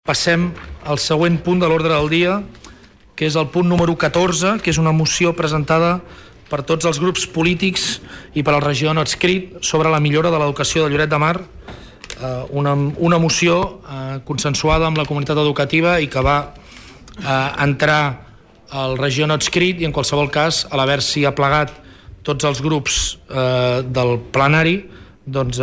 Passem al següent punt de l'ordre del dia, que és el punt número 14, que és una moció presentada per tots els grups polítics i per al regidor no adscrit sobre la millora de l'educació de Lloret de Mar, una moció consensuada amb la comunitat educativa i que va entrar al regidor no adscrit i en qualsevol cas, a l'haver-s'hi aplegat tots els grups del plenari, doncs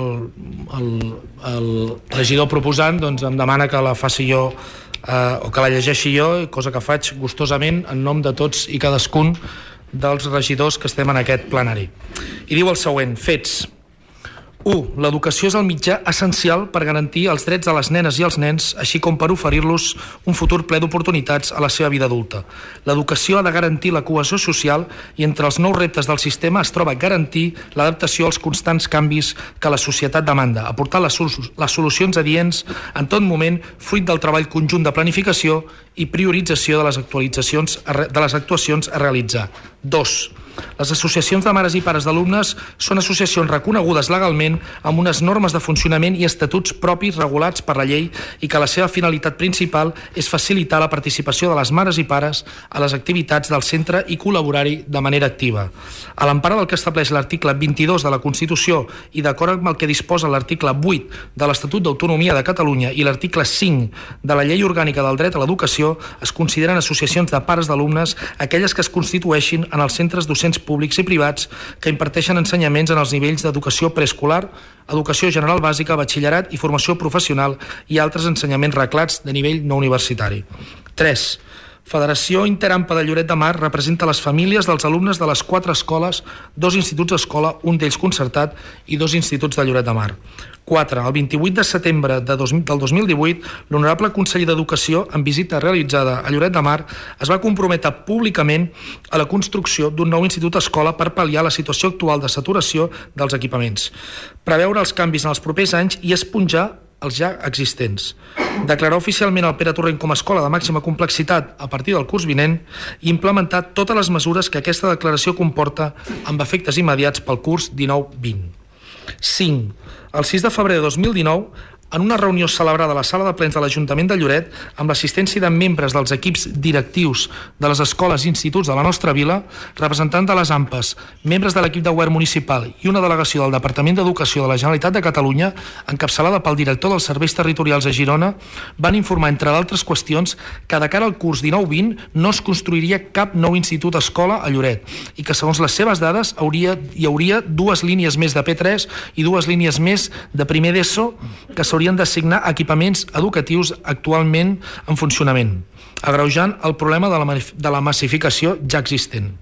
el regidor proposant em demana que la faci jo o que la llegeixi jo, cosa que faig gustosament en nom de tots i cadascun dels regidors que estem en aquest plenari. I diu el següent: fets. 1. L'educació és el mitjà essencial per garantir els drets de les nenes i els nens, així com per oferir-los un futur ple d'oportunitats a la seva vida adulta. L'educació ha de garantir la cohesió social i entre els nous reptes del sistema es troba garantir l'adaptació als constants canvis que la societat demanda, aportar les solucions adients en tot moment, fruit del treball conjunt de planificació i priorització de les actuacions a realitzar. 2. Les associacions de mares i pares d'alumnes són associacions reconegudes legalment amb unes normes de funcionament i estatuts propis regulats per la llei i que la seva finalitat principal és facilitar la participació de les mares i pares a les activitats del centre i col·laborar-hi de manera activa. A l'empara del que estableix l'article 22 de la Constitució i d'acord amb el que disposa l'article 8 de l'Estatut d'Autonomia de Catalunya i l'article 5 de la Llei Orgànica del Dret a l'Educació, es consideren associacions de pares d'alumnes aquelles que es constitueixin en els centres docents públics i privats que imparteixen ensenyaments en els nivells d'educació preescolar, educació general bàsica, batxillerat i formació professional i altres ensenyaments reglats de nivell no universitari. 3. Federació Interampa de Lloret de Mar representa les famílies dels alumnes de les 4 escoles, 2 instituts d'escola, un d'ells concertat i 2 instituts de Lloret de Mar. 4. El 28 de setembre del 2018, l'honorable conseller d'Educació, en visita realitzada a Lloret de Mar, es va comprometre públicament a la construcció d'un nou institut escola per pal·liar la situació actual de saturació dels equipaments, preveure els canvis en els propers anys i esponjar els ja existents. Declarar oficialment el Pere Torrent com a escola de màxima complexitat a partir del curs vinent i implementar totes les mesures que aquesta declaració comporta amb efectes immediats pel curs 19-20. 5. El 6 de febrer de 2019, en una reunió celebrada a la sala de plens de l'Ajuntament de Lloret, amb l'assistència de membres dels equips directius de les escoles i instituts de la nostra vila, representants de les AMPAs, membres de l'equip de govern municipal i una delegació del Departament d'Educació de la Generalitat de Catalunya, encapçalada pel director dels serveis territorials a Girona, van informar, entre d'altres qüestions, que de cara al curs 19-20 no es construiria cap nou institut escola a Lloret i que, segons les seves dades, hi hauria 2 línies més de P3 i 2 línies més de primer d'ESO que s'haurien d'assignar equipaments educatius actualment en funcionament, agreujant el problema de la massificació ja existent.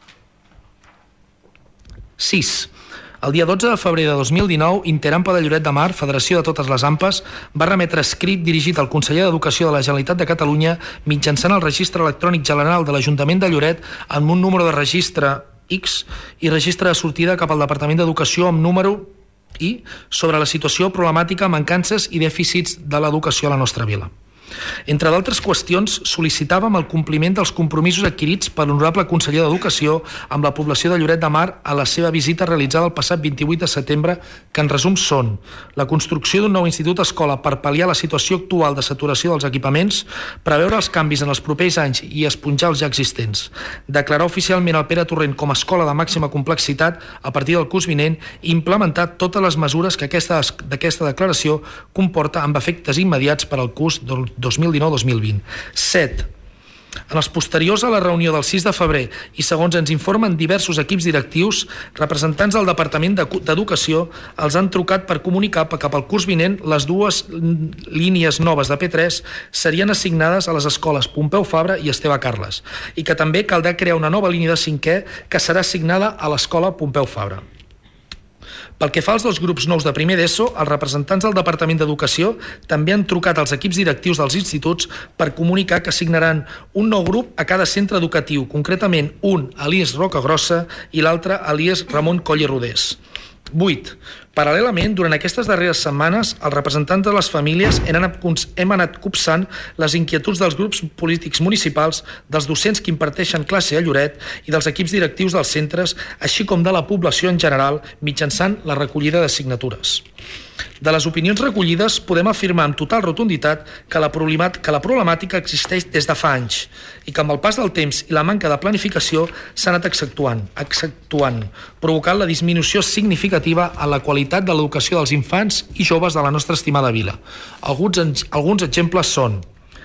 6. El dia 12 de febrer de 2019, Interampa de Lloret de Mar, Federació de totes les AMPAs, va remetre escrit dirigit al conseller d'Educació de la Generalitat de Catalunya mitjançant el registre electrònic general de l'Ajuntament de Lloret amb un número de registre X i registre de sortida cap al Departament d'Educació amb número I sobre la situació problemàtica, mancances i dèficits de l'educació a la nostra vila. Entre d'altres qüestions, sol·licitàvem el compliment dels compromisos adquirits per l'honorable conseller d'Educació amb la població de Lloret de Mar a la seva visita realitzada el passat 28 de setembre, que en resum són la construcció d'un nou institut escola per pal·liar la situació actual de saturació dels equipaments, preveure els canvis en els propers anys i esponjar els ja existents, declarar oficialment el Pere Torrent com a escola de màxima complexitat a partir del curs vinent i implementar totes les mesures que aquesta declaració comporta amb efectes immediats per al curs 2019-2020. 7. En els posteriors a la reunió del 6 de febrer i segons ens informen diversos equips directius, representants del Departament d'Educació els han trucat per comunicar que cap al curs vinent les 2 línies noves de P3 serien assignades a les escoles Pompeu Fabra i Esteve Carles i que també caldrà crear una nova línia de 5è que serà assignada a l'escola Pompeu Fabra. Pel que fa als 2 grups nous de primer d'ESO, els representants del Departament d'Educació també han trucat als equips directius dels instituts per comunicar que assignaran un nou grup a cada centre educatiu, concretament un a l'IES Rocagrossa i l'altre a l'IES Ramon Coll i Rodés. 8. Paral·lelament, durant aquestes darreres setmanes, els representants de les famílies hem anat copsant les inquietuds dels grups polítics municipals, dels docents que imparteixen classe a Lloret i dels equips directius dels centres, així com de la població en general, mitjançant la recollida de signatures. De les opinions recollides, podem afirmar amb total rotunditat que la problemàtica existeix des de fa anys i que amb el pas del temps i la manca de planificació s'ha anat accentuant, provocant la disminució significativa en la qualitat de l'educació dels infants i joves de la nostra estimada vila. Alguns exemples són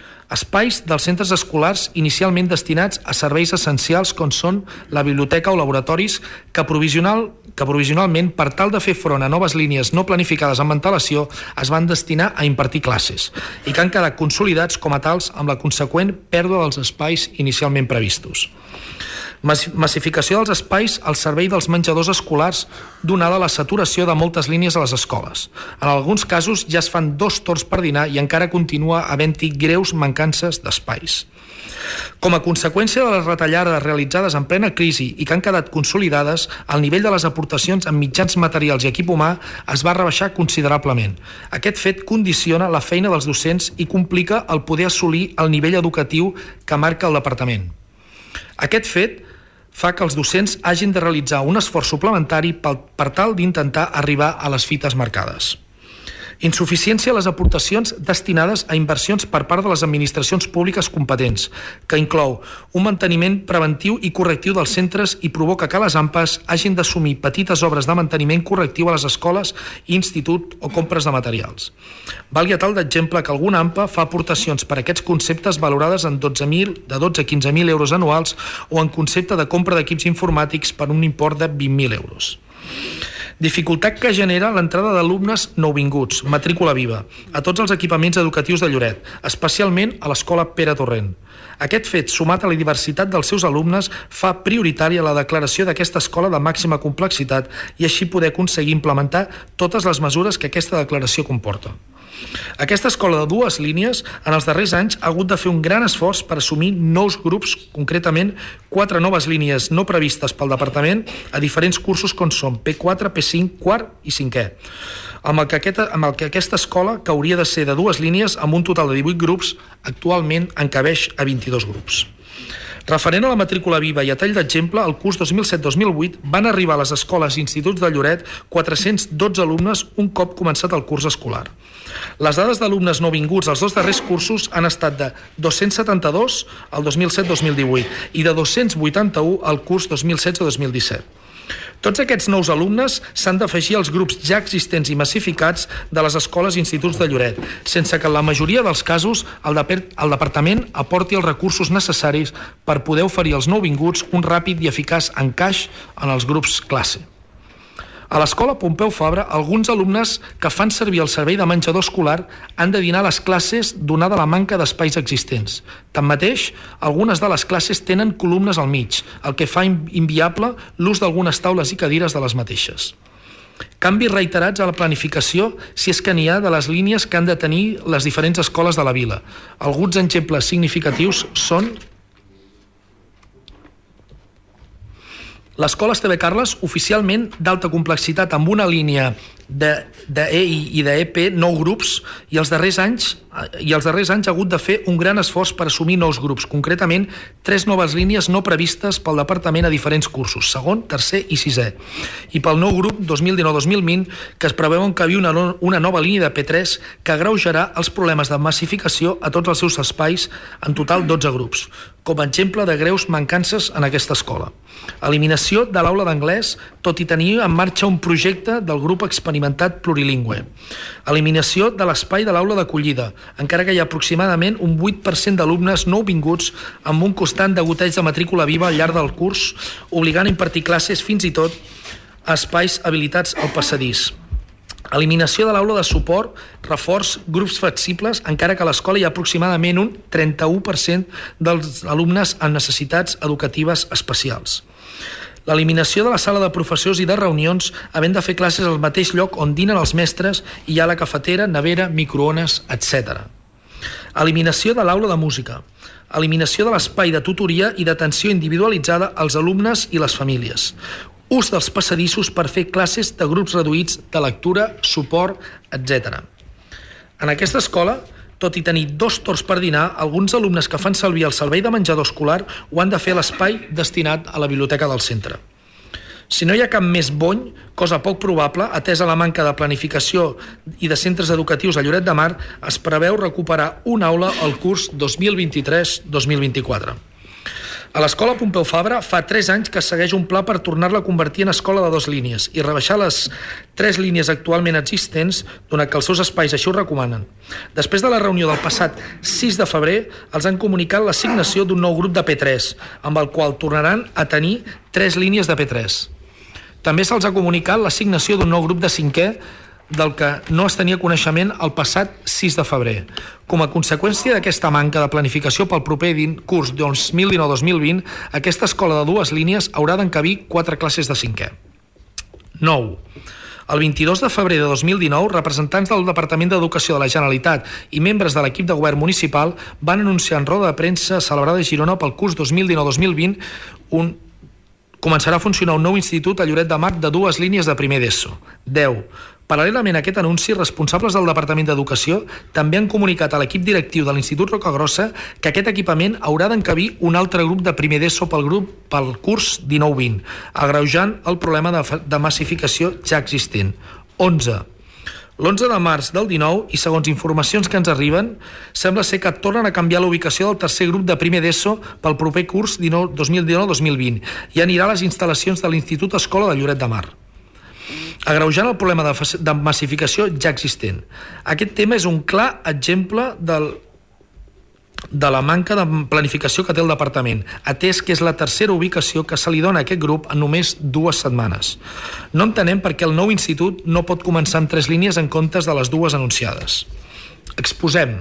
espais dels centres escolars inicialment destinats a serveis essencials com són la biblioteca o laboratoris que provisionalment, per tal de fer front a noves línies no planificades amb antelació, es van destinar a impartir classes i que han quedat consolidats com a tals amb la conseqüent pèrdua dels espais inicialment previstos. Massificació dels espais al servei dels menjadors escolars, donada la saturació de moltes línies a les escoles. En alguns casos ja es fan 2 torns per dinar i encara continua havent-hi greus mancances d'espais. Com a conseqüència de les retallades realitzades en plena crisi i que han quedat consolidades, el nivell de les aportacions en mitjans materials i equip humà es va rebaixar considerablement. Aquest fet condiciona la feina dels docents i complica el poder assolir el nivell educatiu que marca el departament. Aquest fet fa que els docents hagin de realitzar un esforç suplementari per tal d'intentar arribar a les fites marcades. Insuficiència a les aportacions destinades a inversions per part de les administracions públiques competents, que inclou un manteniment preventiu i correctiu dels centres i provoca que les AMPAs hagin d'assumir petites obres de manteniment correctiu a les escoles, institut o compres de materials. Valgui a tal d'exemple que alguna AMPA fa aportacions per a aquests conceptes valorades en 12 a 15.000 euros anuals o en concepte de compra d'equips informàtics per un import de 20.000 euros. Dificultat que genera l'entrada d'alumnes nouvinguts, matrícula viva, a tots els equipaments educatius de Lloret, especialment a l'escola Pere Torrent. Aquest fet, sumat a la diversitat dels seus alumnes, fa prioritària la declaració d'aquesta escola de màxima complexitat i així poder aconseguir implementar totes les mesures que aquesta declaració comporta. Aquesta escola de 2 línies, en els darrers anys, ha hagut de fer un gran esforç per assumir nous grups, concretament 4 noves línies no previstes pel departament a diferents cursos com són P4, P5, quart i 5è, amb el que aquesta escola, que hauria de ser de 2 línies amb un total de 18 grups, actualment encabeix a 22 grups. Referent a la matrícula viva i a tall d'exemple, el curs 2007-2008 van arribar a les escoles i instituts de Lloret 412 alumnes un cop començat el curs escolar. Les dades d'alumnes nouvinguts als 2 darrers cursos han estat de 272 al 2007-2018 i de 281 al curs 2016-2017. Tots aquests nous alumnes s'han d'afegir als grups ja existents i massificats de les escoles i instituts de Lloret, sense que en la majoria dels casos el departament aporti els recursos necessaris per poder oferir als nouvinguts un ràpid i eficaç encaix en els grups classe. A l'escola Pompeu Fabra, alguns alumnes que fan servir el servei de menjador escolar han de dinar a les classes donada la manca d'espais existents. Tanmateix, algunes de les classes tenen columnes al mig, el que fa inviable l'ús d'algunes taules i cadires de les mateixes. Canvis reiterats a la planificació, si és que n'hi ha, de les línies que han de tenir les diferents escoles de la vila. Alguns exemples significatius són l'escola Esteve Carles, oficialment d'alta complexitat amb una línia d'EI i d'EP, 9 grups, i els darrers anys ha hagut de fer un gran esforç per assumir nous grups, concretament 3 noves línies no previstes pel departament a diferents cursos, segon, tercer i sisè, i pel nou grup 2019-2020 que es preveuen que havia una nova línia de P3 que agreujarà els problemes de massificació a tots els seus espais, en total 12 grups, com a exemple de greus mancances en aquesta escola. Eliminació de l'aula d'anglès, tot i tenir en marxa un projecte del grup experimentat plurilingüe. Eliminació de l'espai de l'aula d'acollida, encara que hi ha aproximadament un 8% d'alumnes nouvinguts amb un constant degoteig de matrícula viva al llarg del curs, obligant a impartir classes fins i tot a espais habilitats al passadís. Eliminació de l'aula de suport, reforç, grups flexibles, encara que a l'escola hi ha aproximadament un 31% dels alumnes amb necessitats educatives especials. L'eliminació de la sala de professors i de reunions, havent de fer classes al mateix lloc on dinen els mestres i hi ha la cafetera, nevera, microones, etc. Eliminació de l'aula de música. Eliminació de l'espai de tutoria i d'atenció individualitzada als alumnes i les famílies. ús dels passadissos per fer classes de grups reduïts de lectura, suport, etc. En aquesta escola, tot i tenir 2 torns per dinar, alguns alumnes que fan servir el servei de menjador escolar ho han de fer a l'espai destinat a la biblioteca del centre. Si no hi ha cap més bony, cosa poc probable, atesa la manca de planificació i de centres educatius a Lloret de Mar, es preveu recuperar una aula al curs 2023-2024. A l'escola Pompeu Fabra fa 3 anys que segueix un pla per tornar-la a convertir en escola de 2 línies i rebaixar les 3 línies actualment existents, donat que els seus espais així ho recomanen. Després de la reunió del passat 6 de febrer, els han comunicat l'assignació d'un nou grup de P3, amb el qual tornaran a tenir 3 línies de P3. També se'ls ha comunicat l'assignació d'un nou grup de 5è, del que no es tenia coneixement el passat 6 de febrer. Com a conseqüència d'aquesta manca de planificació pel proper curs 2019-2020, aquesta escola de 2 línies haurà d'encabir 4 classes de 5è. 9. El 22 de febrer de 2019, representants del Departament d'Educació de la Generalitat i membres de l'equip de govern municipal van anunciar en roda de premsa celebrada a Girona pel curs 2019-2020 començarà a funcionar un nou institut a Lloret de Mar de 2 línies de primer d'ESO. 10. Paral·lelament a aquest anunci, responsables del Departament d'Educació també han comunicat a l'equip directiu de l'Institut Rocagrossa que aquest equipament haurà d'encabir un altre grup de primer d'ESO pel curs 19-20, agreujant el problema de massificació ja existent. 11. L'11 de març del 19, i segons informacions que ens arriben, sembla ser que tornen a canviar la ubicació del tercer grup de primer d'ESO pel proper curs 2019-2020 i anirà a les instal·lacions de l'Institut Escola de Lloret de Mar, agreujant el problema de massificació ja existent. Aquest tema és un clar exemple de la manca de planificació que té el departament, atès que és la tercera ubicació que se li dona a aquest grup en només 2 setmanes. No entenem per què el nou institut no pot començar amb 3 línies en comptes de les 2 anunciades. Exposem.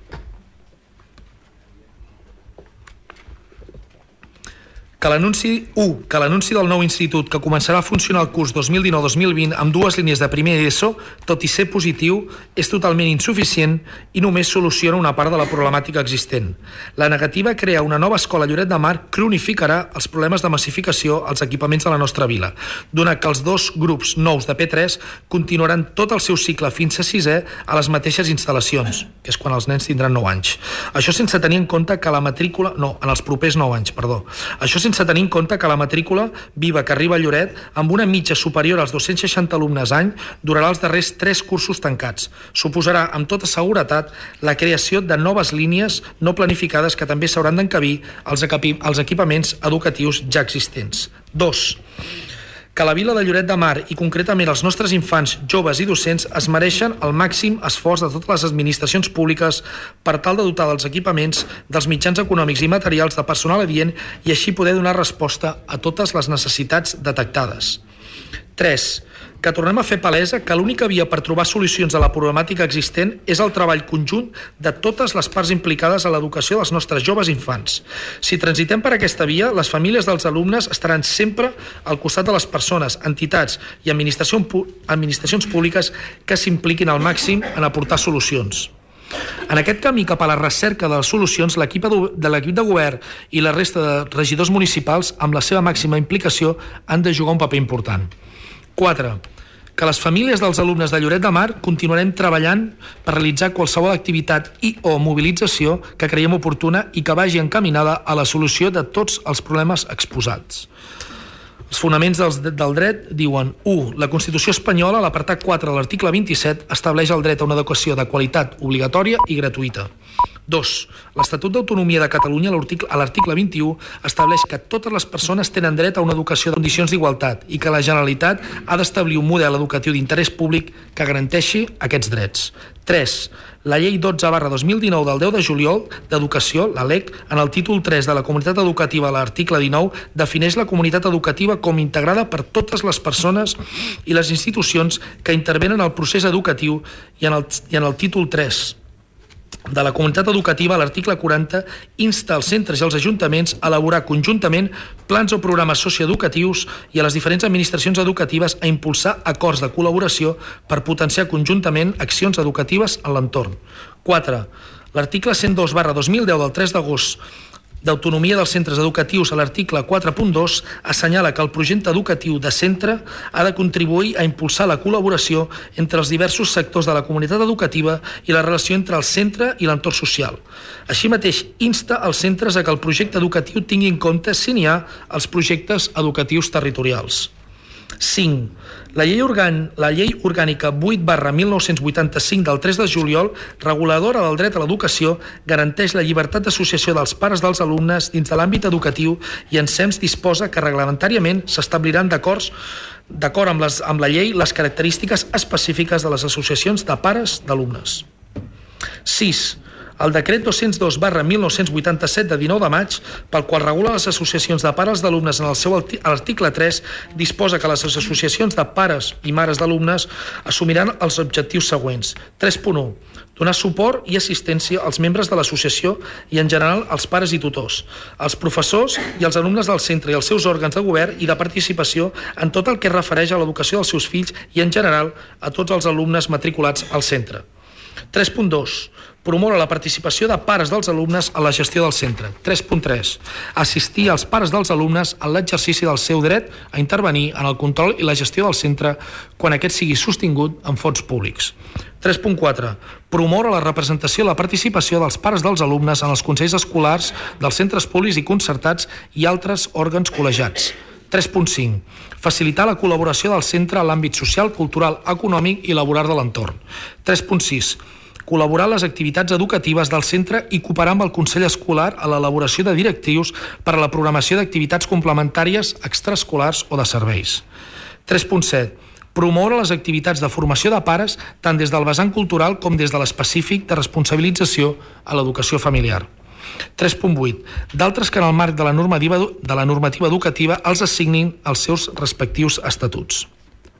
Que l'anunci del nou institut que començarà a funcionar el curs 2019-2020 amb 2 línies de primer d'ESO, tot i ser positiu, és totalment insuficient i només soluciona una part de la problemàtica existent. La negativa a crear una nova escola a Lloret de Mar cronificarà els problemes de massificació als equipaments de la nostra vila, donat que els 2 grups nous de P3 continuaran tot el seu cicle fins a 6è a les mateixes instal·lacions, que és quan els nens tindran 9 anys. Això sense tenir en compte que la matrícula... No, en els propers 9 anys, perdó. Això sense tenir en compte que la matrícula viva que arriba a Lloret, amb una mitja superior als 260 alumnes any, durarà els darrers 3 cursos tancats. Suposarà, amb tota seguretat, la creació de noves línies no planificades que també s'hauran d'encabir als equipaments educatius ja existents. 2. Que la vila de Lloret de Mar i concretament els nostres infants, joves i docents es mereixen el màxim esforç de totes les administracions públiques per tal de dotar dels equipaments, dels mitjans econòmics i materials de personal adient i així poder donar resposta a totes les necessitats detectades. 3. Que tornem a fer palesa que l'única via per trobar solucions a la problemàtica existent és el treball conjunt de totes les parts implicades a l'educació dels nostres joves infants. Si transitem per aquesta via, les famílies dels alumnes estaran sempre al costat de les persones, entitats i administracions públiques que s'impliquin al màxim en aportar solucions. En aquest camí cap a la recerca de les solucions, l'equip de govern i la resta de regidors municipals, amb la seva màxima implicació, han de jugar un paper important. 4. Que les famílies dels alumnes de Lloret de Mar continuarem treballant per realitzar qualsevol activitat o mobilització que creiem oportuna i que vagi encaminada a la solució de tots els problemes exposats. Els fonaments del dret diuen: 1. La Constitució espanyola, a l'apartat 4 de l'article 27, estableix el dret a una educació de qualitat obligatòria i gratuïta. 2. L'Estatut d'Autonomia de Catalunya, a l'article 21, estableix que totes les persones tenen dret a una educació de condicions d'igualtat i que la Generalitat ha d'establir un model educatiu d'interès públic que garanteixi aquests drets. 3. La llei 12/2019 del 10 de juliol d'Educació, la LEC, en el títol 3 de la comunitat educativa a l'article 19, defineix la comunitat educativa com integrada per totes les persones i les institucions que intervenen al procés educatiu i en el títol 3 de la comunitat educativa, a l'article 40, insta als centres i als ajuntaments a elaborar conjuntament plans o programes socioeducatius i a les diferents administracions educatives a impulsar acords de col·laboració per potenciar conjuntament accions educatives en l'entorn. 4. L'article 102/2010 del 3 d'agost d'autonomia dels centres educatius a l'article 4.2 assenyala que el projecte educatiu de centre ha de contribuir a impulsar la col·laboració entre els diversos sectors de la comunitat educativa i la relació entre el centre i l'entorn social. Així mateix, insta els centres a que el projecte educatiu tingui en compte, si n'hi ha, els projectes educatius territorials. 5. La llei orgànica 8/1985 del 3 de juliol, reguladora del dret a l'educació, garanteix la llibertat d'associació dels pares dels alumnes dins de l'àmbit educatiu i ensems disposa que reglamentàriament s'establiran d'acord amb la llei les característiques específiques de les associacions de pares d'alumnes. 6. El decret 202/1987 de 19 de maig, pel qual regula les associacions de pares d'alumnes en el seu article 3, disposa que les associacions de pares i mares d'alumnes assumiran els objectius següents. 3.1. Donar suport i assistència als membres de l'associació i, en general, als pares i tutors, als professors i als alumnes del centre i els seus òrgans de govern i de participació en tot el que es refereix a l'educació dels seus fills i, en general, a tots els alumnes matriculats al centre. 3.2. Promoure la participació de pares dels alumnes a la gestió del centre. 3.3. Assistir als pares dels alumnes en l'exercici del seu dret a intervenir en el control i la gestió del centre quan aquest sigui sostingut amb fons públics. 3.4. Promoure la representació i la participació dels pares dels alumnes en els consells escolars dels centres públics i concertats i altres òrgans col·legiats. 3.5. Facilitar la col·laboració del centre en l'àmbit social, cultural, econòmic i laboral de l'entorn. 3.6. Col·laborar en les activitats educatives del centre i cooperar amb el Consell Escolar a l'elaboració de directius per a la programació d'activitats complementàries, extraescolars o de serveis. 3.7. Promoure les activitats de formació de pares tant des del vessant cultural com des de l'específic de responsabilització a l'educació familiar. 3.8. D'altres que en el marc de la normativa educativa els assignin els seus respectius estatuts.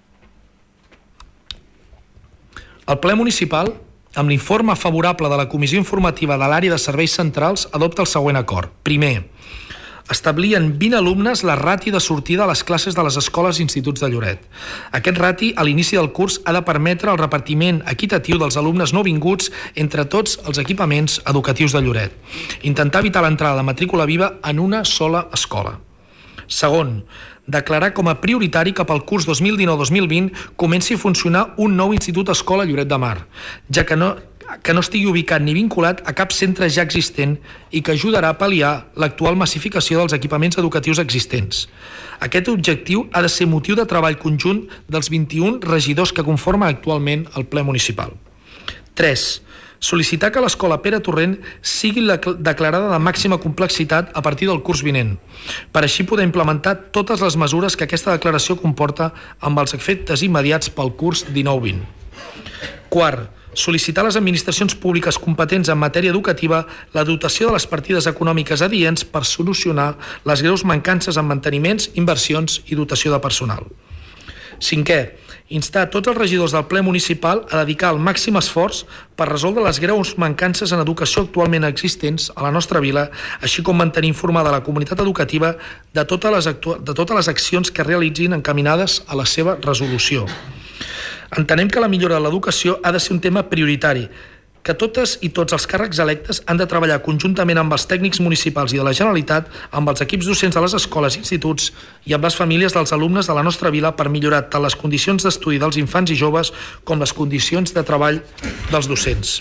El ple municipal, amb l'informe favorable de la Comissió Informativa de l'Àrea de Serveis Centrals, adopta el següent acord. Primer, establir en 20 alumnes la rati de sortida a les classes de les escoles i instituts de Lloret. Aquest rati, a l'inici del curs, ha de permetre el repartiment equitatiu dels alumnes no vinguts entre tots els equipaments educatius de Lloret. Intentar evitar l'entrada de matrícula viva en una sola escola. Segon, declarar com a prioritari que pel curs 2019-2020 comenci a funcionar un nou institut escola a Lloret de Mar, ja que no estigui ubicat ni vinculat a cap centre ja existent i que ajudarà a pal·liar l'actual massificació dels equipaments educatius existents. Aquest objectiu ha de ser motiu de treball conjunt dels 21 regidors que conformen actualment el ple municipal. 3. Sol·licitar que l'escola Pere Torrent sigui declarada de màxima complexitat a partir del curs vinent, per així poder implementar totes les mesures que aquesta declaració comporta amb els efectes immediats pel curs 19-20. Quart, sol·licitar a les administracions públiques competents en matèria educativa la dotació de les partides econòmiques adients per solucionar les greus mancances en manteniments, inversions i dotació de personal. Cinquè, instar a tots els regidors del ple municipal a dedicar el màxim esforç per resoldre les greus mancances en educació actualment existents a la nostra vila, així com mantenir informada la comunitat educativa de totes les accions que realitzin encaminades a la seva resolució. Entenem que la millora de l'educació ha de ser un tema prioritari, que totes i tots els càrrecs electes han de treballar conjuntament amb els tècnics municipals i de la Generalitat, amb els equips docents de les escoles i instituts i amb les famílies dels alumnes de la nostra vila per millorar tant les condicions d'estudi dels infants i joves com les condicions de treball dels docents.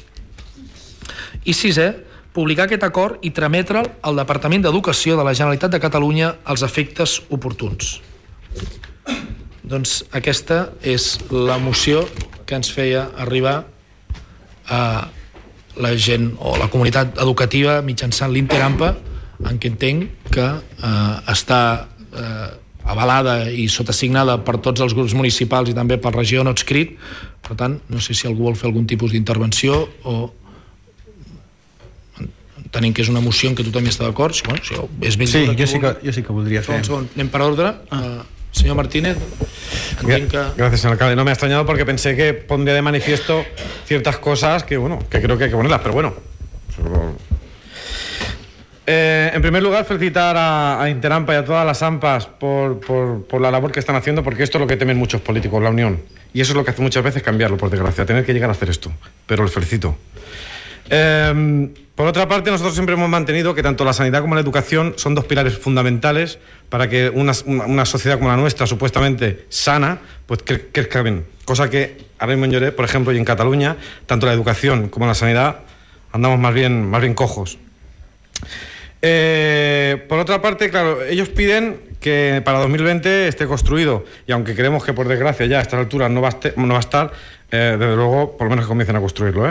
I sisè, publicar aquest acord i trametre'l al Departament d'Educació de la Generalitat de Catalunya als efectes oportuns. Doncs aquesta és la moció que ens feia arribar a la gent o la comunitat educativa mitjançant l'Interampa, en què entenc que està avalada i sotassignada per tots els grups municipals i també per regió no adscrit. Per tant, no sé si algú vol fer algun tipus d'intervenció o entenent que és una moció en què tothom hi està d'acord. Bueno, si és ben sí, jo sí que voldria fer. Anem per ordre. Señor Martínez, gracias, señor alcalde. No me ha extrañado porque pensé que pondría de manifiesto ciertas cosas que creo que hay que ponerlas, pero bueno. En primer lugar, felicitar a Interampa y a todas las AMPAs por la labor que están haciendo, porque esto es lo que temen muchos políticos, la unión. Y eso es lo que hace muchas veces cambiarlo, por desgracia, tener que llegar a hacer esto. Pero les felicito. Por otra parte, nosotros siempre hemos mantenido que tanto la sanidad como la educación son dos pilares fundamentales para que una sociedad como la nuestra, supuestamente sana, pues crezca bien. Cosa que ahora mismo en Lloret, por ejemplo, y en Cataluña, tanto la educación como la sanidad andamos más bien cojos. Por otra parte, claro, ellos piden que para 2020 esté construido, y aunque creemos que por desgracia ya a estas alturas no va a estar, desde luego, por lo menos que comiencen a construirlo.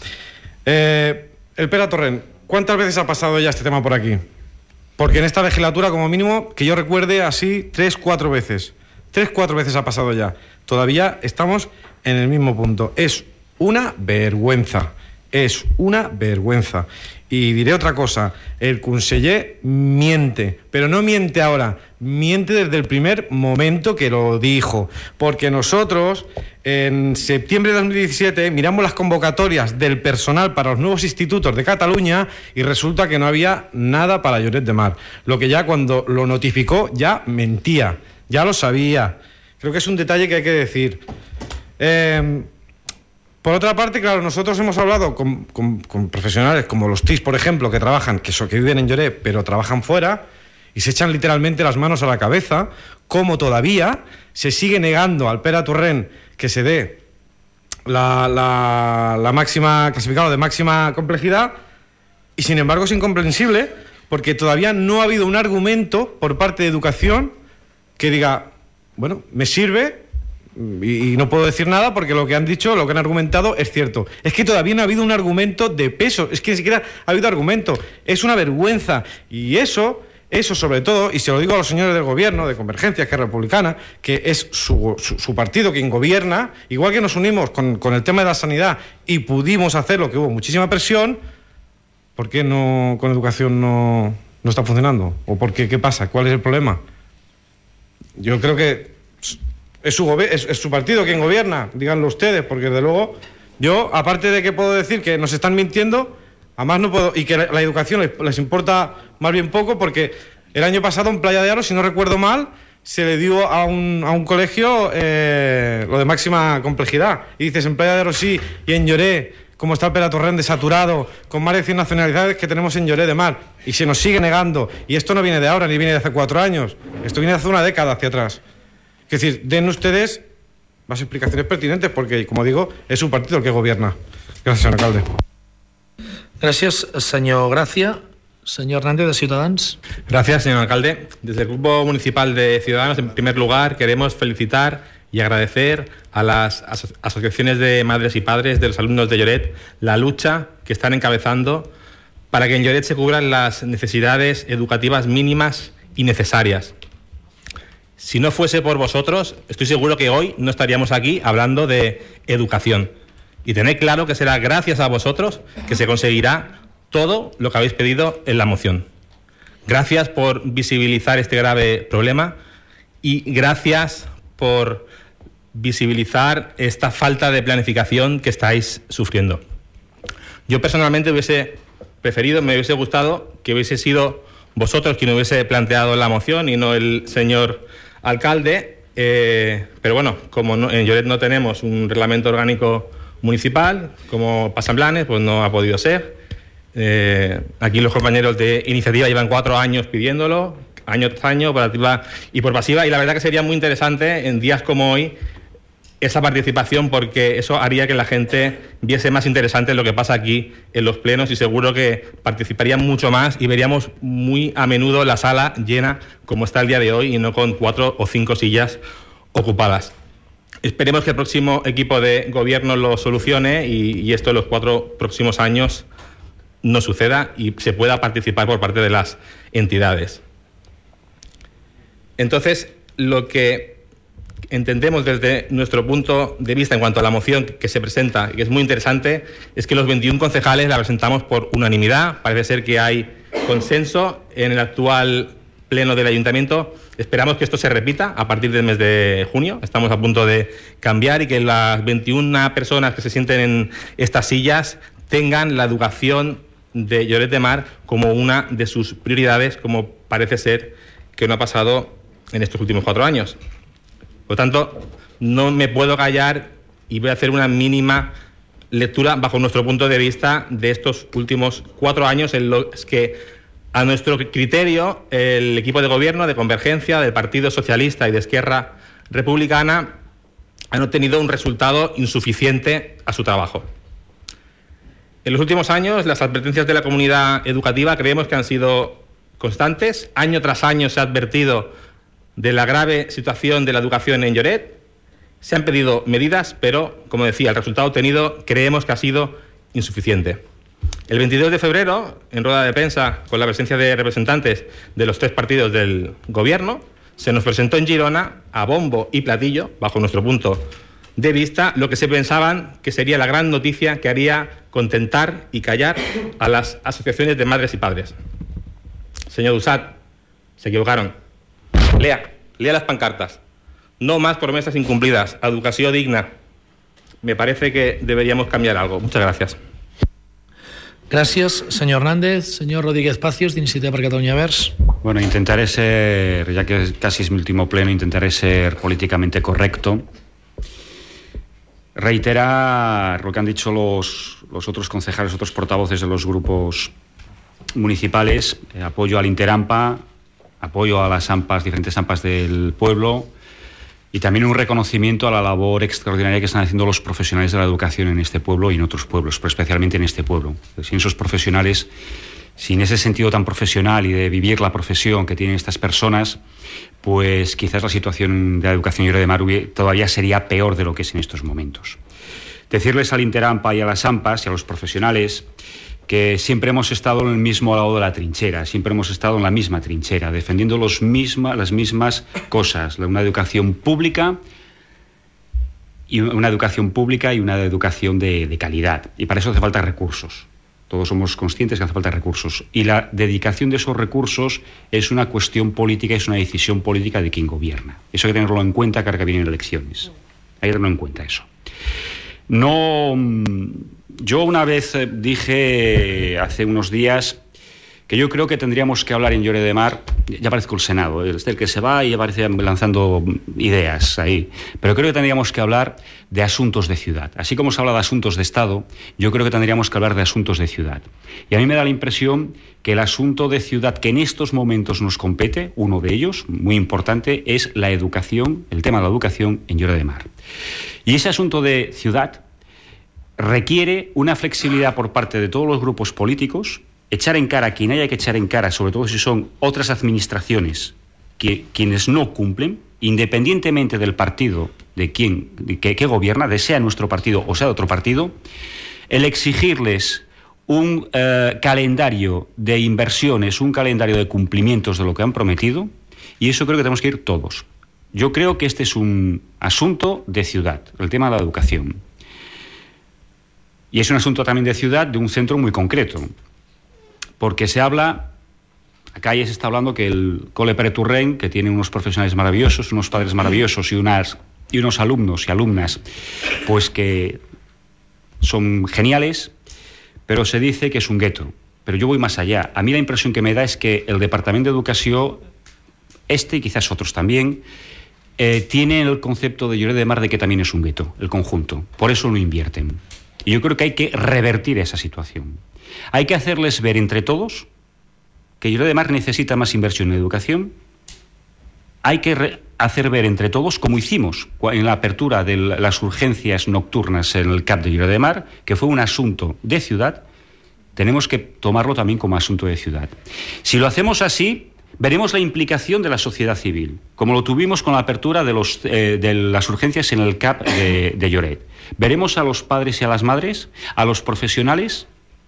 El Pere Torrent, ¿cuántas veces ha pasado ya este tema por aquí? Porque en esta legislatura, como mínimo, que yo recuerde así, 3-4 veces. 3-4 veces ha pasado ya. Todavía estamos en el mismo punto. Es una vergüenza. Es una vergüenza. Y diré otra cosa, el conseller miente, pero no miente ahora, miente desde el primer momento que lo dijo, porque nosotros en septiembre de 2017 miramos las convocatorias del personal para los nuevos institutos de Cataluña y resulta que no había nada para Lloret de Mar, lo que ya cuando lo notificó ya mentía, ya lo sabía. Creo que es un detalle que hay que decir. Por otra parte, claro, nosotros hemos hablado con profesionales como los TIS, por ejemplo, que trabajan, que viven en Lloret, pero trabajan fuera, y se echan literalmente las manos a la cabeza, como todavía se sigue negando al Pere Torrent que se dé la máxima, clasificado de máxima complejidad, y sin embargo es incomprensible, porque todavía no ha habido un argumento por parte de Educación que diga, bueno, me sirve. Y no puedo decir nada porque lo que han dicho, lo que han argumentado es cierto. Es que todavía no ha habido un argumento de peso, es que ni siquiera ha habido argumento. Es una vergüenza. Y eso sobre todo, y se lo digo a los señores del gobierno, de Convergencia, que es republicana, que es su partido quien gobierna, igual que nos unimos con el tema de la sanidad y pudimos hacerlo, que hubo muchísima presión, ¿por qué no con educación no está funcionando? ¿O por qué? ¿Qué pasa? ¿Cuál es el problema? Yo creo que es su partido quien gobierna, díganlo ustedes, porque desde luego yo, aparte de que puedo decir que nos están mintiendo, además no puedo, y que la educación les importa más bien poco, porque el año pasado en Playa de Aro, si no recuerdo mal, se le dio a un colegio lo de máxima complejidad, y dices, en Playa de Aro sí, y en Lloret, como está el Pere Torrent desaturado, con más de 100 nacionalidades que tenemos en Lloret de Mar, y se nos sigue negando, y esto no viene de ahora, ni viene de hace 4 años, esto viene de hace una década hacia atrás. Es decir, den ustedes más explicaciones pertinentes porque, como digo, es su partido el que gobierna. Gracias, señor alcalde. Gràcies, senyor Gràcia. Senyor Hernández, de Ciudadanos. Gracias, señor alcalde. Desde el Grupo Municipal de Ciudadanos, en primer lugar, queremos felicitar y agradecer a las asociaciones de madres y padres de los alumnos de Lloret la lucha que están encabezando para que en Lloret se cubran las necesidades educativas mínimas y necesarias. Si no fuese por vosotros, estoy seguro que hoy no estaríamos aquí hablando de educación. Y tened claro que será gracias a vosotros que se conseguirá todo lo que habéis pedido en la moción. Gracias por visibilizar este grave problema y gracias por visibilizar esta falta de planificación que estáis sufriendo. Yo personalmente hubiese preferido, me hubiese gustado que hubiese sido vosotros quien hubiese planteado la moción y no el señor alcalde, pero bueno, como en Lloret no tenemos un reglamento orgánico municipal, como pasan planes, pues no ha podido ser. Aquí los compañeros de iniciativa llevan 4 años pidiéndolo, año tras año, por activa y por pasiva, y la verdad que sería muy interesante en días como hoy esa participación, porque eso haría que la gente viese más interesante lo que pasa aquí en los plenos y seguro que participarían mucho más y veríamos muy a menudo la sala llena como está el día de hoy y no con 4 o 5 sillas ocupadas. Esperemos que el próximo equipo de gobierno lo solucione y esto en los 4 próximos años no suceda y se pueda participar por parte de las entidades. Entonces, lo que entendemos desde nuestro punto de vista en cuanto a la moción que se presenta, que es muy interesante, es que los 21 concejales la presentamos por unanimidad. Parece ser que hay consenso en el actual pleno del ayuntamiento. Esperamos que esto se repita a partir del mes de junio. Estamos a punto de cambiar y que las 21 personas que se sienten en estas sillas tengan la educación de Lloret de Mar como una de sus prioridades, como parece ser que no ha pasado en estos últimos 4 años. Por lo tanto, no me puedo callar y voy a hacer una mínima lectura, bajo nuestro punto de vista, de estos últimos 4 años en los que, a nuestro criterio, el equipo de gobierno de Convergencia, del Partido Socialista y de Esquerra Republicana han obtenido un resultado insuficiente a su trabajo. En los últimos años, las advertencias de la comunidad educativa creemos que han sido constantes. Año tras año se ha advertido de la grave situación de la educación en Lloret. Se han pedido medidas, pero, como decía, el resultado obtenido creemos que ha sido insuficiente. El 22 de febrero, en rueda de prensa, con la presencia de representantes de los 3 partidos del Gobierno, se nos presentó en Girona, a bombo y platillo, bajo nuestro punto de vista, lo que se pensaban que sería la gran noticia que haría contentar y callar a las asociaciones de madres y padres. Señor Dusat, se equivocaron. Lea las pancartas. No más promesas incumplidas. Educación digna. Me parece que deberíamos cambiar algo. Muchas gracias. Gràcies, senyor Hernández. Senyor Rodríguez Pacios, d'Iniciativa per Catalunya Verds. Bueno, intentaré ser, ya que casi es mi último pleno, intentaré ser políticamente correcto. Reiterar lo que han dicho los otros concejales, otros portavoces de los grupos municipales. Apoyo al Interampa, apoyo a las AMPAs, diferentes AMPAs del pueblo, y también un reconocimiento a la labor extraordinaria que están haciendo los profesionales de la educación en este pueblo y en otros pueblos, pero especialmente en este pueblo. Sin esos profesionales, sin ese sentido tan profesional y de vivir la profesión que tienen estas personas, pues quizás la situación de la educación en Lloret de Mar todavía sería peor de lo que es en estos momentos. Decirles al Interampa y a las AMPAs y a los profesionales que siempre hemos estado en el mismo lado de la trinchera, siempre hemos estado en la misma trinchera, defendiendo las mismas cosas, una educación pública y una educación de calidad. Y para eso hace falta recursos. Todos somos conscientes que hace falta recursos. Y la dedicación de esos recursos es una cuestión política, es una decisión política de quien gobierna. Eso hay que tenerlo en cuenta cada que vienen elecciones. Hay que tenerlo en cuenta eso. Yo una vez dije hace unos días que yo creo que tendríamos que hablar en Lloret de Mar, ya parezco el Senado, el que se va y aparece lanzando ideas ahí, pero creo que tendríamos que hablar de asuntos de ciudad. Así como se habla de asuntos de Estado, yo creo que tendríamos que hablar de asuntos de ciudad. Y a mí me da la impresión que el asunto de ciudad que en estos momentos nos compete, uno de ellos, muy importante, es la educación, el tema de la educación en Lloret de Mar. Y ese asunto de ciudad requiere una flexibilidad por parte de todos los grupos políticos, echar en cara a quien haya que echar en cara, sobre todo si son otras administraciones quienes no cumplen, independientemente del partido que gobierna, de sea nuestro partido o sea de otro partido, el exigirles un calendario de inversiones, un calendario de cumplimientos de lo que han prometido, y eso creo que tenemos que ir todos. Yo creo que este es un asunto de ciudad, el tema de la educación. Y es un asunto también de ciudad, de un centro muy concreto. Porque se habla, acá ya se está hablando que el Cole Pere Turren, que tiene unos profesionales maravillosos, unos padres maravillosos y unos alumnos y alumnas, pues que son geniales, pero se dice que es un gueto. Pero yo voy más allá. A mí la impresión que me da es que el Departamento de Educación, y quizás otros también, tiene el concepto de Lloret de Mar de que también es un gueto, el conjunto. Por eso no invierten. Y yo creo que hay que revertir esa situación. Hay que hacerles ver entre todos que Lloret de Mar necesita más inversión en educación. Hay que hacer ver entre todos, como hicimos en la apertura de las urgencias nocturnas en el CAP de Lloret de Mar, que fue un asunto de ciudad, tenemos que tomarlo también como asunto de ciudad. Si lo hacemos así, veremos la implicación de la sociedad civil, como lo tuvimos con la apertura de las urgencias en el CAP de Lloret. Veremos a los padres y a las madres, a los profesionales,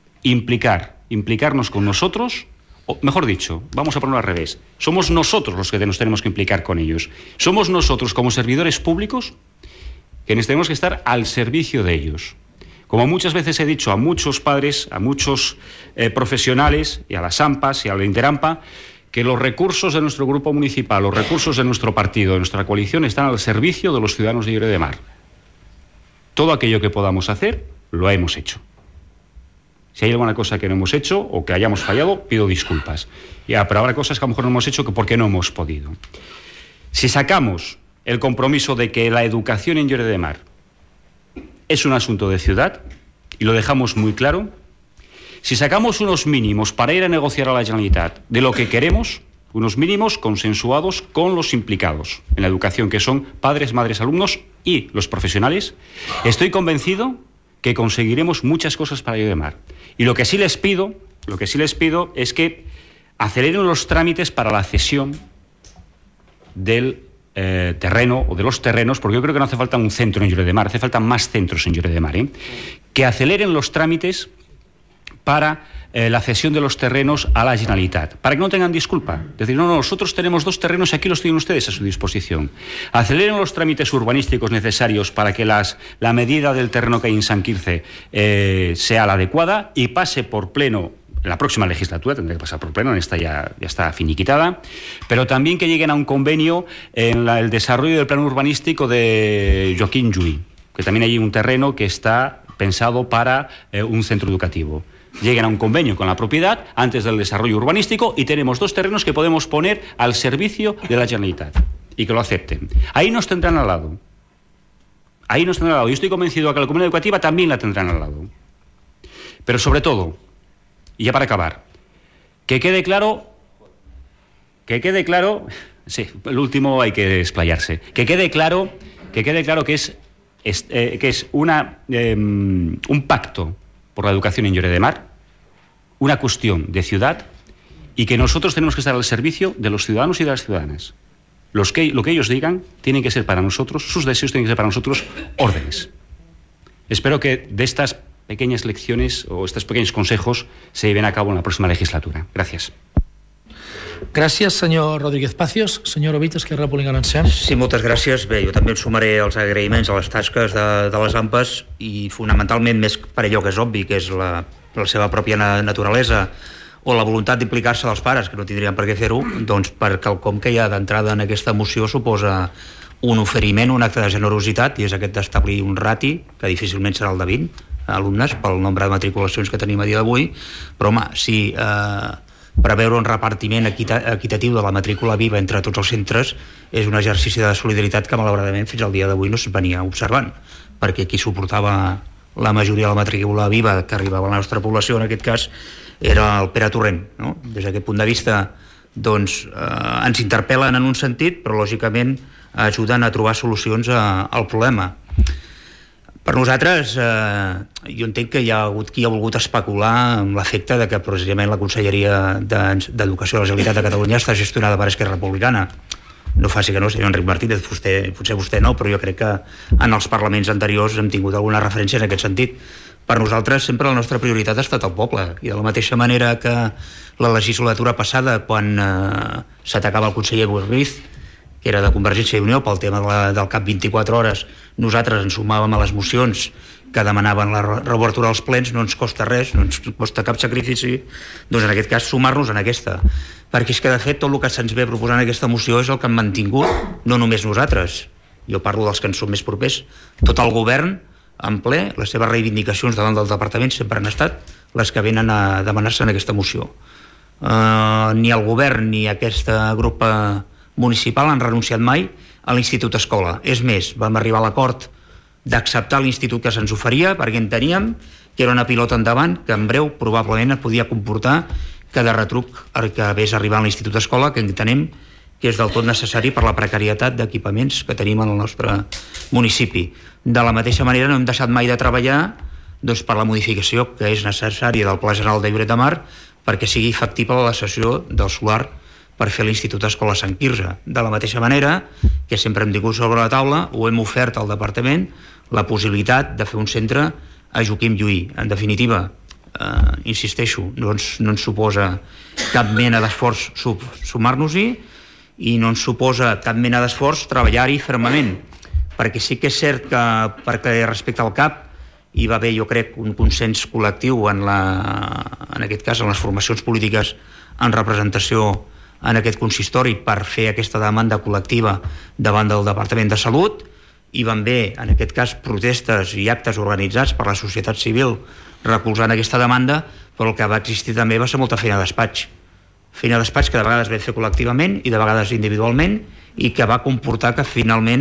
implicarnos con nosotros, o mejor dicho, vamos a ponerlo al revés, somos nosotros los que nos tenemos que implicar con ellos. Somos nosotros como servidores públicos quienes tenemos que estar al servicio de ellos. Como muchas veces he dicho a muchos padres, a muchos profesionales, y a las AMPAs y a la Interampa, que los recursos de nuestro grupo municipal, los recursos de nuestro partido, de nuestra coalición, están al servicio de los ciudadanos de Lloret de Mar. Todo aquello que podamos hacer, lo hemos hecho. Si hay alguna cosa que no hemos hecho o que hayamos fallado, pido disculpas. Pero habrá cosas que a lo mejor no hemos hecho porque no hemos podido. Si sacamos el compromiso de que la educación en Lloret de Mar es un asunto de ciudad, y lo dejamos muy claro, si sacamos unos mínimos para ir a negociar a la Generalitat de lo que queremos, unos mínimos consensuados con los implicados en la educación, que son padres, madres, alumnos y los profesionales, estoy convencido que conseguiremos muchas cosas para Lloret de Mar. Y lo que sí les pido es que aceleren los trámites para la cesión del terreno o de los terrenos, porque yo creo que no hace falta un centro en Lloret de Mar, hace falta más centros en Lloret de Mar, que aceleren los trámites para la cesión de los terrenos a la Generalitat, para que no tengan disculpa. Es decir, no, nosotros tenemos 2 terrenos y aquí los tienen ustedes a su disposición. Aceleren los trámites urbanísticos necesarios para que la medida del terreno que hay en San Quirze sea la adecuada y pase por pleno. En la próxima legislatura tendrá que pasar por pleno, en esta ya está finiquitada, pero también que lleguen a un convenio en el desarrollo del plano urbanístico de Joaquín Llull, que también hay un terreno que está pensado para un centro educativo. Lleguen a un convenio con la propiedad antes del desarrollo urbanístico y tenemos 2 terrenos que podemos poner al servicio de la Generalitat y que lo acepten. Ahí nos tendrán al lado. Yo estoy convencido de que la comunidad educativa también la tendrán al lado. Pero sobre todo, y ya para acabar, que quede claro, sí, el último hay que explayarse, que quede claro que es un pacto por la educación en Lloret de Mar, una cuestión de ciudad, y que nosotros tenemos que estar al servicio de los ciudadanos y de las ciudadanas. Lo que ellos digan tienen que ser para nosotros, sus deseos tienen que ser para nosotros órdenes. Espero que de estas pequeñas lecciones o estos pequeños consejos se lleven a cabo en la próxima legislatura. Gracias. Gràcies, senyor Rodríguez Pacios. Senyor Ovich, Esquerra Republicana Ancem. Sí, moltes gràcies. Bé, jo també em sumaré als agraïments a les tasques de les AMPAs i fonamentalment més per allò que és obvi, que és la seva pròpia naturalesa o la voluntat d'implicar-se dels pares, que no tindrien per què fer-ho, doncs per quelcom que ja d'entrada en aquesta moció suposa un oferiment, un acte de generositat, i és aquest d'establir un rati, que difícilment serà el de 20 alumnes pel nombre de matriculacions que tenim a dia d'avui, però home, si preveure un repartiment equitatiu de la matrícula viva entre tots els centres és un exercici de solidaritat que malauradament fins al dia d'avui no es venia observant, perquè qui suportava la majoria de la matrícula viva que arribava a la nostra població en aquest cas era el Pere Torrent, no? Des d'aquest punt de vista doncs ens interpel·len en un sentit, però lògicament ajuden a trobar solucions al problema. Per nosaltres, jo entenc que hi ha hagut qui ha volgut especular amb l'efecte de que precisament la Conselleria d'Educació de la Generalitat de Catalunya està gestionada per Esquerra Republicana. No faci que no, senyor Enric Martínez, potser vostè no, però jo crec que en els parlaments anteriors hem tingut alguna referència en aquest sentit. Per nosaltres sempre la nostra prioritat ha estat el poble, i de la mateixa manera que la legislatura passada, quan s'atacava el conseller Boi Ruiz, que era de Convergència i Unió pel tema del CAP 24 hores, nosaltres ens sumàvem a les mocions que demanaven la reobertura dels plens, no ens costa res, no ens costa cap sacrifici, doncs en aquest cas sumar-nos en aquesta, perquè és que de fet tot el que se'ns ve proposant en aquesta moció és el que han mantingut, no només nosaltres, jo parlo dels que ens són més propers, tot el govern en ple, les seves reivindicacions davant del departament sempre han estat les que venen a demanar-se en aquesta moció. Ni el govern ni aquest grup municipal han renunciat mai a l'Institut Escola. És més, vam arribar a l'acord d'acceptar l'institut que se'ns oferia perquè enteníem que era una pilota endavant que en breu probablement es podia comportar que de retruc acabés arribant a l'Institut Escola, que entenem que és del tot necessari per la precarietat d'equipaments que tenim en el nostre municipi. De la mateixa manera no hem deixat mai de treballar doncs, per la modificació que és necessària del Pla General de Lloret de Mar perquè sigui factible la cessió del solar per fer l'Institut Escola Sant Quirze. De la mateixa manera que sempre hem tingut sobre la taula o hem ofert al departament la possibilitat de fer un centre a Joaquim Llull. En definitiva, insisteixo, no ens suposa cap mena d'esforç sumar-nos-hi i no ens suposa cap mena d'esforç treballar-hi fermament, perquè sí que és cert que perquè respecte al CAP hi va haver, jo crec, un consens col·lectiu en aquest cas en les formacions polítiques en representació en aquest consistori per fer aquesta demanda col·lectiva davant del Departament de Salut. Hi van haver, en aquest cas, protestes i actes organitzats per la societat civil recolzant aquesta demanda, però el que va existir també va ser molta feina de despatx. Feina de despatx que de vegades vam fer col·lectivament i de vegades individualment i que va comportar que finalment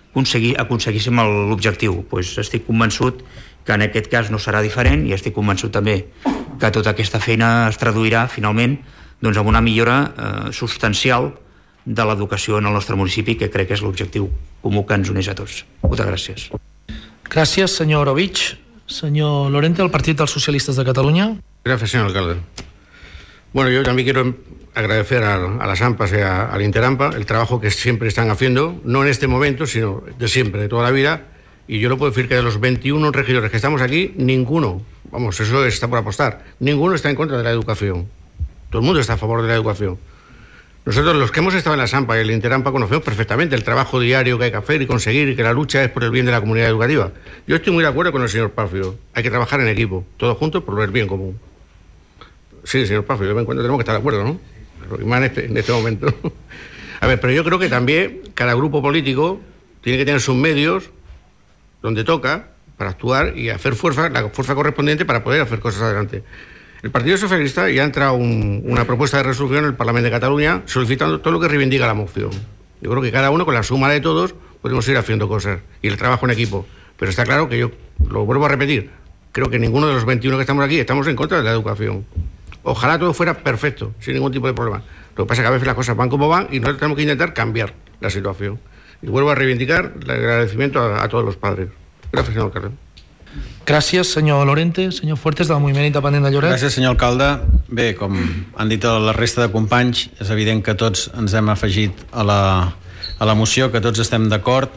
aconseguíssim l'objectiu. Pues estic convençut que en aquest cas no serà diferent, i estic convençut també que tota aquesta feina es traduirà finalment doncs, en una millora substancial de l'educació en el nostre municipi, que crec que és l'objectiu comú que ens uneix a tots. Moltes gràcies. Gràcies, senyor Orovich. Senyor Lorente, del Partit dels Socialistes de Catalunya. Gracias, señor alcalde. Bueno, yo también quiero agradecer a las AMPAs y al Interampa el trabajo que siempre están haciendo, no en este momento, sino de siempre, de toda la vida. Y yo lo puedo decir que de los 21 regidores que estamos aquí, ninguno, vamos, eso está por apostar, ninguno está en contra de la educación. Todo el mundo está a favor de la educación. Nosotros, los que hemos estado en la SAMPA y el Interampa, conocemos perfectamente el trabajo diario que hay que hacer y conseguir, y que la lucha es por el bien de la comunidad educativa. Yo estoy muy de acuerdo con el señor Párfido. Hay que trabajar en equipo, todos juntos por el bien común. Sí, señor Párfido, yo me encuentro, tenemos que estar de acuerdo, ¿no? Y más en este momento. A ver, pero yo creo que también cada grupo político tiene que tener sus medios donde toca para actuar y hacer fuerza, la fuerza correspondiente para poder hacer cosas adelante. El Partido Socialista ya ha entrado una propuesta de resolución en el Parlamento de Cataluña solicitando todo lo que reivindica la moción. Yo creo que cada uno, con la suma de todos, podemos ir haciendo cosas y el trabajo en equipo. Pero está claro que yo, lo vuelvo a repetir, creo que ninguno de los 21 que estamos aquí estamos en contra de la educación. Ojalá todo fuera perfecto, sin ningún tipo de problema. Lo que pasa es que a veces las cosas van como van y nosotros tenemos que intentar cambiar la situación. Y vuelvo a reivindicar el agradecimiento a todos los padres. Gracias, señor alcalde. Gràcies, senyor Lorente. Senyor Fuertes, del Moviment Independent de Lloret. Gràcies, senyor alcalde. Bé, com han dit la resta de companys, és evident que tots ens hem afegit a la moció, que tots estem d'acord,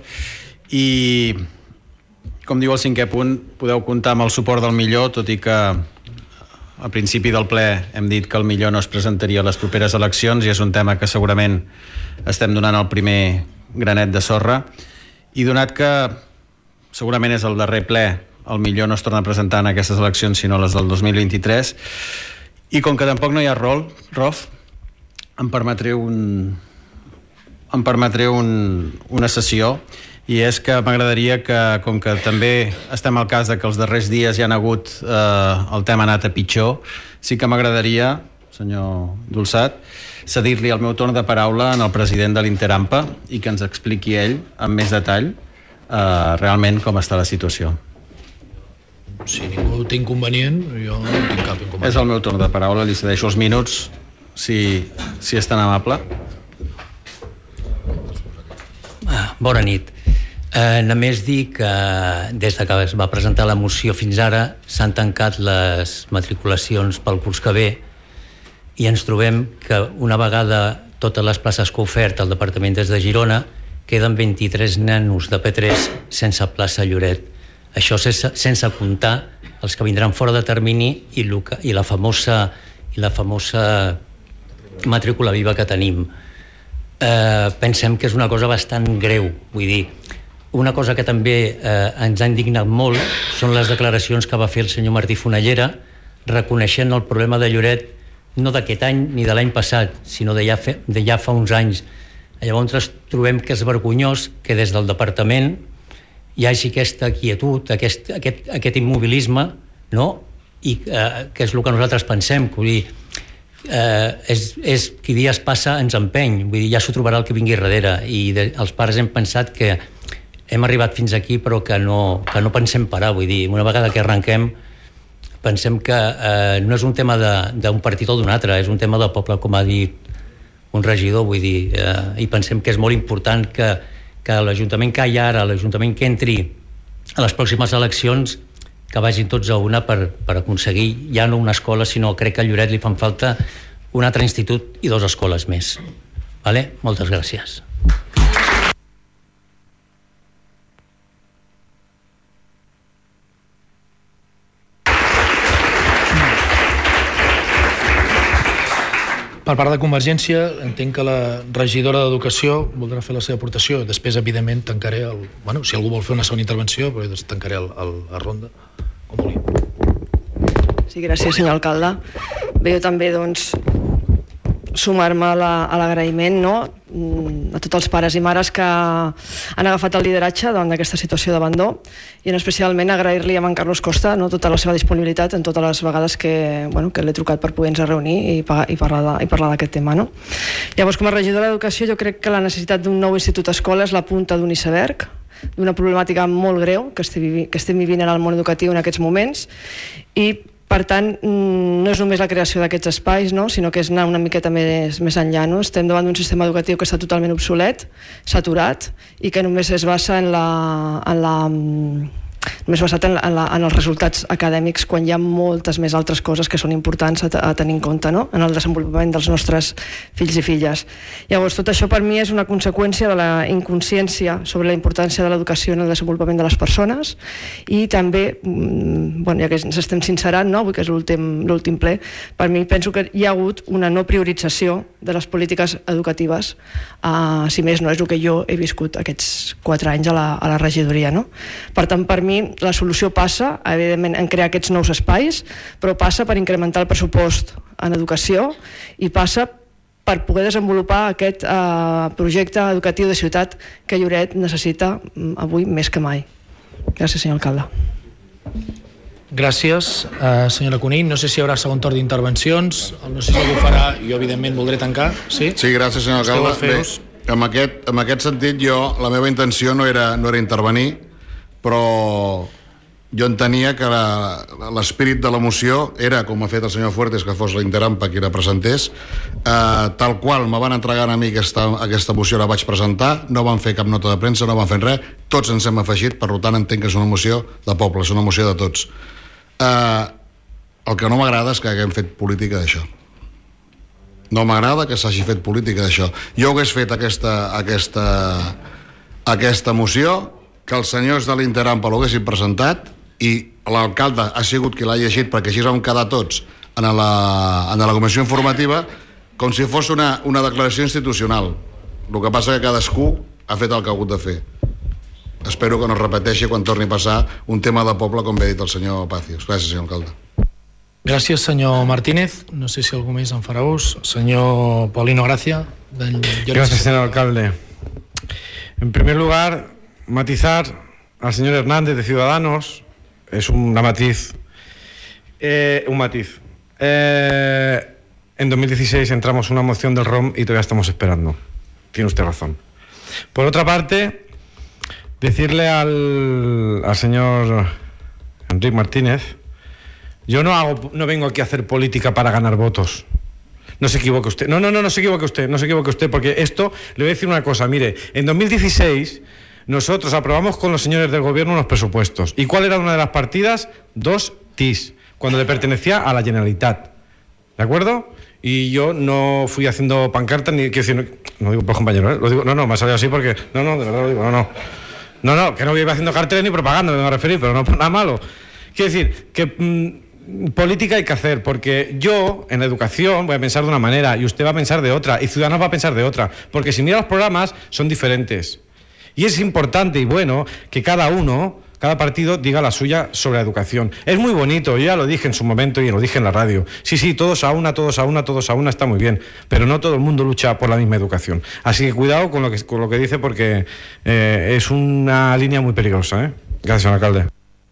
i com diu el 5è punt, podeu comptar amb el suport del Millor, tot i que al principi del ple hem dit que el Millor no es presentaria a les properes eleccions, i és un tema que segurament estem donant el primer granet de sorra, i donat que segurament és el darrer ple, el Millor no es torna a presentar en aquestes eleccions sinó les del 2023, i com que tampoc no hi ha ROF, em permetré una sessió, i és que m'agradaria que, com que també estem al cas de que els darrers dies hi ha hagut el tema ha anat a pitjor, sí que m'agradaria, senyor Dolçat, cedir-li el meu torn de paraula al president de l'Interampa i que ens expliqui ell amb més detall realment com està la situació. Si ningú té inconvenient, jo no tinc cap inconvenient. És el meu torn de paraula, li cedeixo els minuts, si és tan amable. Bona nit. Només dir que des que es va presentar la moció fins ara s'han tancat les matriculacions pel curs que ve i ens trobem que una vegada totes les places que ha ofert el Departament des de Girona queden 23 nanos de P3 sense plaça a Lloret. Això sense comptar els que vindran fora de termini i la famosa matrícula viva que tenim. Pensem que és una cosa bastant greu. Vull dir, una cosa que també ens ha indignat molt són les declaracions que va fer el senyor Martí Fonallera reconeixent el problema de Lloret no d'aquest any ni de l'any passat, sinó de ja fa uns anys. Llavors trobem que és vergonyós que des del departament hi hagi aquesta quietud, aquest immobilisme, no? I que és el que nosaltres pensem, que vull dir, és qui dies passa ens empeny, vull dir, ja s'ho trobarà el que vingui darrere, i els pares hem pensat que hem arribat fins aquí però que no pensem parar, vull dir, una vegada que arrenquem pensem que no és un tema d'un partit o d'un altre, és un tema del poble, com ha dit un regidor, vull dir, i pensem que és molt important que l'Ajuntament que hi ha ara, l'Ajuntament que entri a les pròximes eleccions, que vagin tots a una per aconseguir ja no una escola, sinó crec que a Lloret li fan falta un altre institut i 2 escoles més. Vale? Moltes gràcies. Per part de Convergència, entenc que la regidora d'Educació voldrà fer la seva aportació. Després, evidentment, tancaré si algú vol fer una segona intervenció, però tancaré la ronda, com vulgui. Sí, gràcies, senyor alcalde. Bé, jo també, sumar-me a l'agraïment, no?, a tots els pares i mares que han agafat el lideratge davant d'aquesta situació d'abandó, i especialment agrair-li a en Carlos Costa, no?, tota la seva disponibilitat en totes les vegades que l'he trucat per poder-nos reunir i parlar d'aquest tema, no? Llavors, com a regidora d'Educació, jo crec que la necessitat d'un nou institut escola és la punta d'un iceberg, d'una problemàtica molt greu que estem vivint en el món educatiu en aquests moments, i per tant no és només la creació d'aquests espais, no? Sinó que és anar una miqueta més enllà, no? Estem davant d'un sistema educatiu que està totalment obsolet, saturat, i que només es basa només basat en els resultats acadèmics, quan hi ha moltes més altres coses que són importants a tenir en compte, no? En el desenvolupament dels nostres fills i filles. Llavors, tot això per mi és una conseqüència de la inconsciència sobre la importància de l'educació en el desenvolupament de les persones, i també, ja que ens estem sincerant, no? Avui que és l'últim ple, per mi penso que hi ha hagut una no priorització de les polítiques educatives, si més no és el que jo he viscut aquests 4 anys a la regidoria, no? Per tant, per mi la solució passa, evidentment, en crear aquests nous espais, però passa per incrementar el pressupost en educació i passa per poder desenvolupar aquest projecte educatiu de ciutat que Lloret necessita avui més que mai. Gràcies, senyor alcalde. Gràcies, senyora Conill. No sé si hi haurà segon torn d'intervencions. No sé si algú farà. Jo, evidentment, voldré tancar. Sí, gràcies, senyor alcalde. Bé, en aquest sentit, la meva intenció no era intervenir, però jo entenia que l'espírit de la moció era, com ha fet el senyor Fuertes, que fos l'Interampa qui la presentés, tal qual me van entregar a mi aquesta moció, la vaig presentar, no van fer cap nota de premsa, no van fer res, tots ens hem afegit, per tant entenc que és una moció de poble, és una moció de tots. El que no m'agrada és que haguem fet política d'això. No m'agrada que s'hagi fet política d'això. Jo hagués fet aquesta moció, que els senyors de l'Interampa l'haguessin presentat i l'alcalde ha sigut qui l'ha llegit, perquè així vam quedar tots en la comissió informativa com si fos una declaració institucional. El que passa que cadascú ha fet el que ha hagut de fer. Espero que no es repeteixi quan torni a passar un tema de poble, com bé ha dit el senyor Pacios. Gràcies, senyor alcalde. Gràcies, senyor Martínez. No sé si algú més en farà ús. Senyor Paulino Gracia. Gracias, señor alcalde. En primer lugar, matizar al señor Hernández de Ciudadanos es un matiz. En 2016 entramos una moción del ROM y todavía estamos esperando. Tiene usted razón. Por otra parte, decirle al señor Enrique Martínez, yo no vengo aquí a hacer política para ganar votos. No se equivoque usted. No se equivoque usted, porque esto, le voy a decir una cosa, mire, en 2016 nosotros aprobamos con los señores del gobierno unos presupuestos. ¿Y cuál era una de las partidas? 2 TIS, cuando le pertenecía a la Generalitat. ¿De acuerdo? Y yo no fui haciendo pancartas ni... No digo por compañero, ¿eh? Lo digo, no, me ha salido así porque... de verdad lo digo, no, que no voy haciendo carteles ni propaganda, me voy a referir, pero no por nada malo. Quiero decir que política hay que hacer, porque yo en la educación voy a pensar de una manera y usted va a pensar de otra y Ciudadanos va a pensar de otra, porque si mira los programas son diferentes. Y es importante y bueno que cada partido diga la suya sobre la educación. Es muy bonito, yo ya lo dije en su momento y lo dije en la radio. Sí, todos a una, está muy bien, pero no todo el mundo lucha por la misma educación. Así que cuidado con lo que dice, porque es una línea muy peligrosa, ¿eh? Gracias, señor alcalde.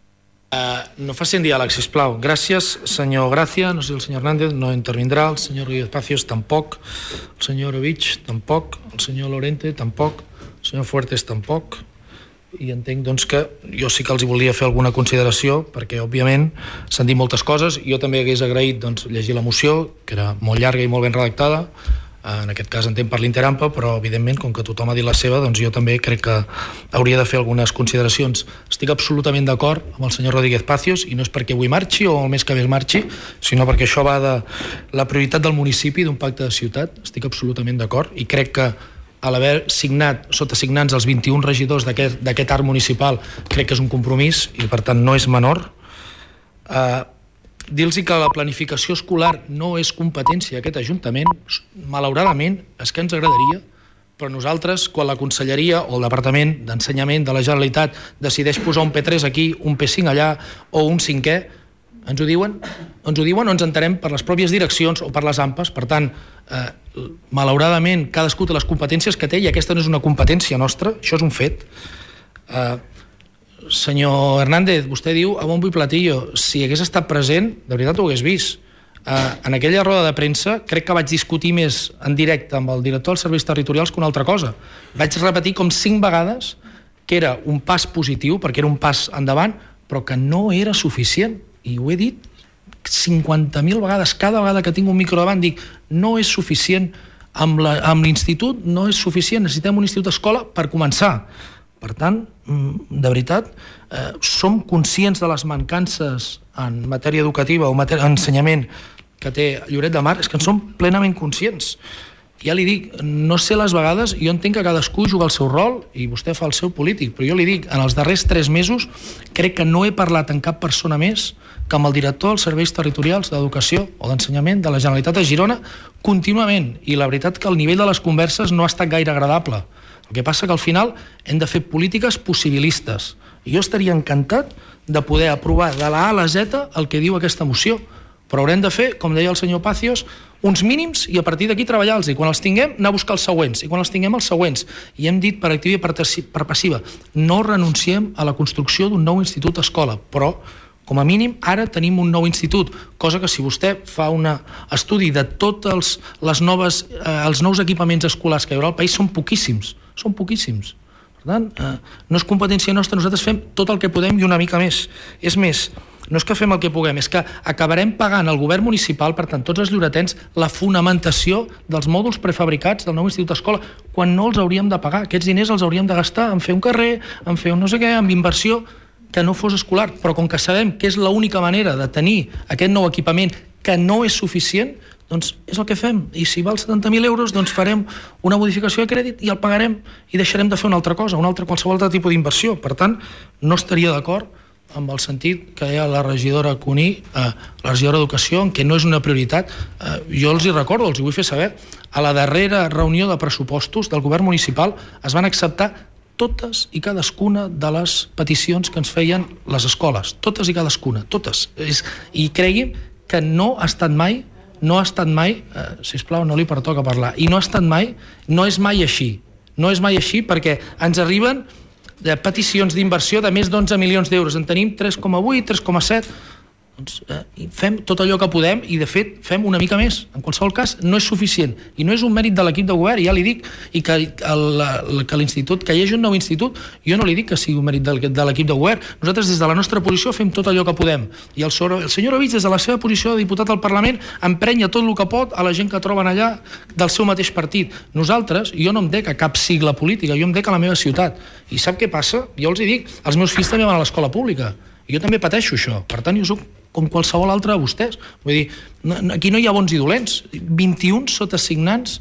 No facin diàleg, sisplau. Gràcies, senyor Gràcia. No sé, el senyor Hernández no intervindrà, el senyor Rodríguez Pacios tampoc, el senyor Orovich tampoc, el senyor Lorente tampoc, el senyor Fuertes tampoc, i entenc doncs que jo sí que els volia fer alguna consideració, perquè òbviament s'han dit moltes coses. Jo també hagués agraït llegir la moció, que era molt llarga i molt ben redactada, en aquest cas entenc per l'Interampa, però evidentment com que tothom ha dit la seva, doncs jo també crec que hauria de fer algunes consideracions. Estic absolutament d'acord amb el senyor Rodríguez Pacios, i no és perquè avui marxi o el mes que ve marxi, sinó perquè això va de la prioritat del municipi, d'un pacte de ciutat. Estic absolutament d'acord i crec que a l'haver signat, sota signants els 21 regidors d'aquest arc municipal, crec que és un compromís i per tant no és menor. Dir-los que la planificació escolar no és competència d'aquest Ajuntament, malauradament, és que ens agradaria, però nosaltres, quan la Conselleria o el Departament d'Ensenyament de la Generalitat decideix posar un P3 aquí, un P5 allà o un 5è, ens ho diuen o ens entenem per les pròpies direccions o per les AMPAs. Per tant, malauradament, cadascú té les competències que té i aquesta no és una competència nostra, això és un fet. Senyor Hernández, vostè diu a bombo i platillo. Si hagués estat present, de veritat ho hagués vist. En aquella roda de premsa crec que vaig discutir més en directe amb el director dels serveis territorials que una altra cosa. Vaig repetir com 5 vegades que era un pas positiu, perquè era un pas endavant, però que no era suficient. I ho he dit 50.000 vegades, cada vegada que tinc un micro davant dic, no és suficient amb l'institut, no és suficient, necessitem un institut escola per començar. Per tant, de veritat, som conscients de les mancances en matèria educativa o ensenyament que té Lloret de Mar, és que en som plenament conscients. Ja li dic, no sé les vegades, jo entenc que cadascú juga el seu rol i vostè fa el seu polític, però jo li dic, en els darrers 3 mesos crec que no he parlat amb cap persona més que amb el director dels serveis territorials d'educació o d'ensenyament de la Generalitat de Girona contínuament, i la veritat que el nivell de les converses no ha estat gaire agradable. El que passa que al final hem de fer polítiques possibilistes, i jo estaria encantat de poder aprovar de la A a la Z el que diu aquesta moció, però haurem de fer, com deia el senyor Pacios, uns mínims i a partir d'aquí treballar-los, i quan els tinguem anar a buscar els següents, i quan els tinguem els següents. I hem dit per activa i per passiva, no renunciem a la construcció d'un nou institut escola, però com a mínim ara tenim un nou institut, cosa que si vostè fa un estudi de tots els nous equipaments escolars que hi haurà al país són poquíssims. Per tant, no és competència nostra, nosaltres fem tot el que podem i una mica més. És més, no és que fem el que puguem, és que acabarem pagant al govern municipal, per tant, tots els lloretens, la fonamentació dels mòduls prefabricats del nou institut escola, quan no els hauríem de pagar. Aquests diners els hauríem de gastar en fer un carrer, en fer un no sé què, en inversió que no fos escolar. Però com que sabem que és l'única manera de tenir aquest nou equipament que no és suficient, doncs és el que fem. I si val 70.000 euros, doncs farem una modificació de crèdit i el pagarem i deixarem de fer una altra cosa, qualsevol altre tipus d'inversió. Per tant, no estaria d'acord amb el sentit que hi ha la regidora Cuní, la regidora d'Educació, en què no és una prioritat. Jo els hi recordo, els hi vull fer saber, a la darrera reunió de pressupostos del govern municipal es van acceptar totes i cadascuna de les peticions que ens feien les escoles, totes i cadascuna, totes. I cregui'm que no ha estat mai, sisplau, no li pertoca parlar, i no ha estat mai, no és mai així perquè ens arriben de peticions d'inversió de més d'11 milions d'euros. En tenim 3,8, 3,7. Doncs fem tot allò que podem i, de fet, fem una mica més. En qualsevol cas, no és suficient. I no és un mèrit de l'equip de govern, ja li dic, i que l'institut, que hi hagi un nou institut, jo no li dic que sigui un mèrit de l'equip de govern. Nosaltres, des de la nostra posició, fem tot allò que podem. I el senyor Ovich, des de la seva posició de diputat al Parlament, emprenya tot el que pot a la gent que troben allà del seu mateix partit. Nosaltres, jo no em dec a cap sigla política, jo em dec a la meva ciutat. I sap què passa? Jo els hi dic, els meus fills també van a l'escola pública. I jo també pateixo això. Per tant, jo soc com qualsevol altre de vostès. Vull dir, aquí no hi ha bons i dolents. 21 sotasignants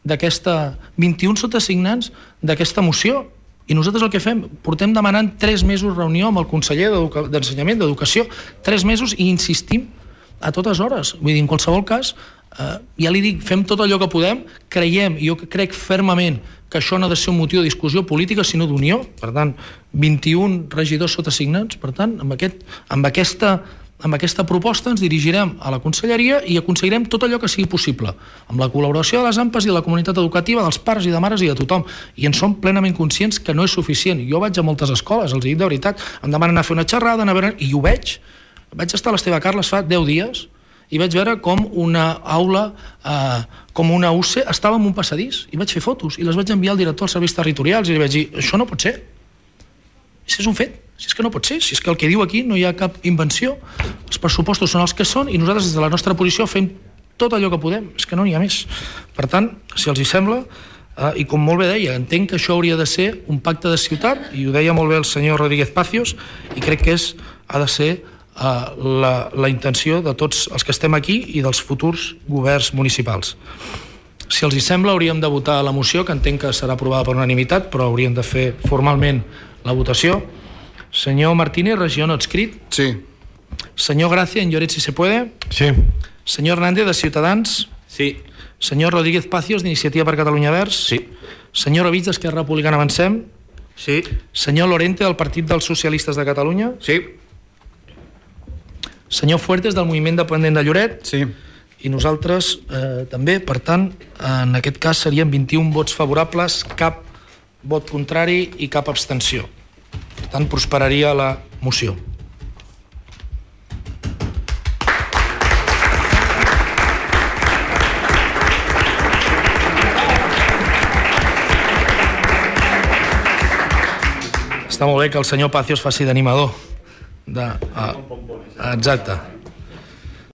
d'aquesta moció. I nosaltres el que fem, portem demanant 3 mesos reunió amb el conseller d'Ensenyament, d'Educació, 3 mesos, i insistim a totes hores. Vull dir, en qualsevol cas, ja li dic, fem tot allò que podem, creiem, jo crec fermament que això no ha de ser un motiu de discussió política, sinó d'unió. Per tant, 21 regidors sotasignats. Per tant, amb aquesta proposta ens dirigirem a la conselleria i aconseguirem tot allò que sigui possible, amb la col·laboració de les AMPAs i de la comunitat educativa, dels pares i de mares i de tothom. I en som plenament conscients que no és suficient. Jo vaig a moltes escoles, els dic de veritat, em demanen anar a fer una xerrada, i ho veig. Vaig estar a l'Esteve Carles fa 10 dies i vaig veure com una aula, com una UCE, estava en un passadís, i vaig fer fotos, i les vaig enviar al director dels serveis territorials, i li vaig dir, això no pot ser. Això és un fet. Si és que no pot ser, si és que el que diu aquí no hi ha cap invenció, els pressupostos són els que són i nosaltres des de la nostra posició fem tot allò que podem, és que no n'hi ha més. Per tant, si els hi sembla, i com molt bé deia, entenc que això hauria de ser un pacte de ciutat, i ho deia molt bé el senyor Rodríguez Pacios, i crec que ha de ser la intenció de tots els que estem aquí i dels futurs governs municipals. Si els hi sembla, hauríem de votar la moció, que entenc que serà aprovada per unanimitat, però hauríem de fer formalment la votació. Senyor Martínez, regidor no adscrit. Sí. Senyor Gracia, en Lloret, si se puede. Sí. Senyor Hernández, de Ciutadans. Sí. Senyor Rodríguez Pacios, d'Iniciativa per Catalunya Verds. Sí. Senyor Ovich, d'Esquerra Republicana Avancem. Sí. Senyor Lorente, del Partit dels Socialistes de Catalunya. Sí. Senyor Fuertes, del Moviment Dependent de Lloret. Sí. I nosaltres també, per tant, en aquest cas serien 21 vots favorables, cap vot contrari i cap abstenció. Per tant, prosperaria la moció. Està molt bé que el senyor Pacios faci d'animador. Exacte.